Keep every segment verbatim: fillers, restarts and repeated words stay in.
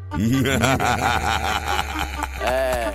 eh,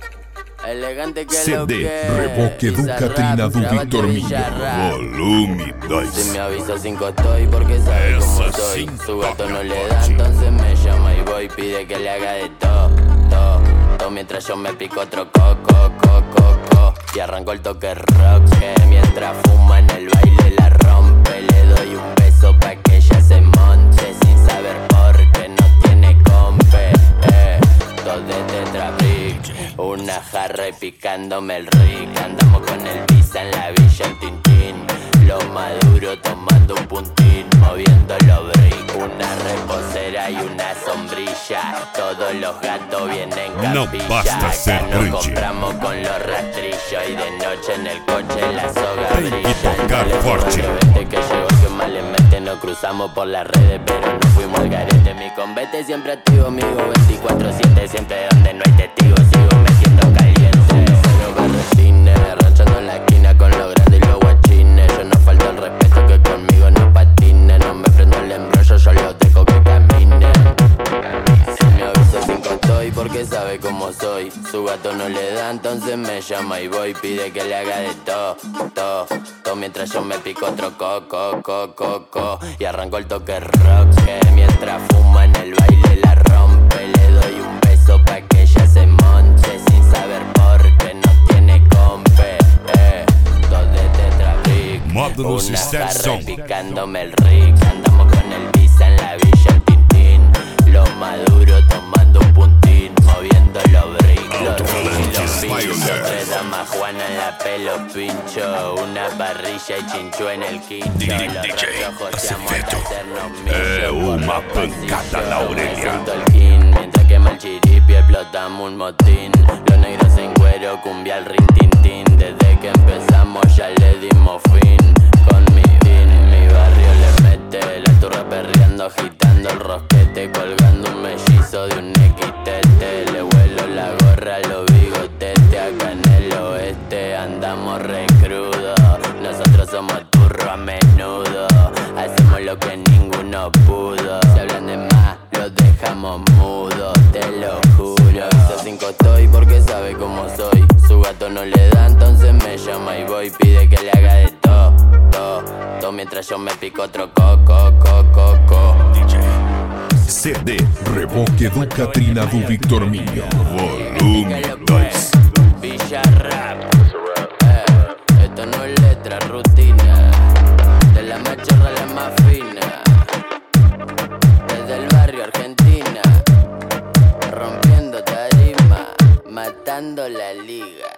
elegante que C lo D que Revoque do Catrina do Victor Milho. Volume dois. Si me avisa cinco estoy porque sabe Esa cómo soy. cinco Su gato no le da, coche. entonces me llama y voy. Pide que le haga de todo, todo, todo. Mientras yo me pico otro coco, coco, coco. Y arranco el toque rock, que mientras fuma en el baile la rompe. Le doy un beso pa' que ella se monte sin saber por qué no tiene compe. Eh, dos de tetrabric, una jarra y picándome el rick. Andamos con el visa en la villa en Tintín. Lo maduro tomando un puntín, moviendo los brick. Una reposera y una sombrilla. Todos los gatos vienen No capilla. basta ser Acá nos rich. compramos con los rastrillos. Y de noche en el coche la soga Hay que brilla. tocar No le subo fuerte. el revete que llegó que mal le mete. Nos cruzamos por las redes pero no fuimos al garete. Mi convete siempre activo, amigo veinticuatro siete. Siempre donde no hay testigos sigo metiendo caliente. Cero berretines, ranchando en la esquina con los grandes y los guachines. Yo no falto el respeto que conmigo no patine. No me prendo el embrollo, yo los dejo que caminen. Si me avisa cinco estoy porque sabe cómo soy. Su gato no le da, entonces me llama y voy. Pide que le haga de todo, todo, todo. Mientras yo me pico otro coco, coco, coco. Y arranco el toque rock, que mientras fuma en el baile la rompe. Le doy un beso pa' que ella se monte sin saber por qué no tiene compe. Eh, dos de tetrabric, Módulos una Step jarra Song. y picándome el rick. Andamos con el visa en la villa en Tintín. Lo maduro tomando un puntín, moviendo los bricks, los ricks y los pinchos. Tres damas Juana en la pelo pincho. Una parrilla y chinchú en el quincho. D- D- Los D J rojos joseamos hasta Acevedo. hacernos Eh, millos. una Por los pancata pasillos, la Aurelia. me siento el king. Mientras quema el chiripi explotamos un motín. Los negros en cuero, cumbia al rin tin tin. Desde que empezamos ya le dimos fin. Con mi din, mi barrio le mete. La turra perreando, agitando el rosquete. Colgando un mellizo de un equitete. Le vuelo la gorra, los bigotetes. Acá en el oeste andamos re crudo. Nosotros somos turro a menudo. Hacemos lo que ninguno pudo. Si hablan de más, los dejamos mudos. Te lo juro. Avisa cinco estoy porque sabe cómo soy. Su gato no le da, entonces me llama y voy. Pide que le haga de todo, todo, todo. Mientras yo me pico otro coco, coco, coco. C D Revoque do Catrina do Victor Milho. Volume dois. Villa Rap. Eh, esto no es letra, rutina. De la machorra a la más fina. Desde el barrio Argentina. Rompiendo tarima. Matando la liga.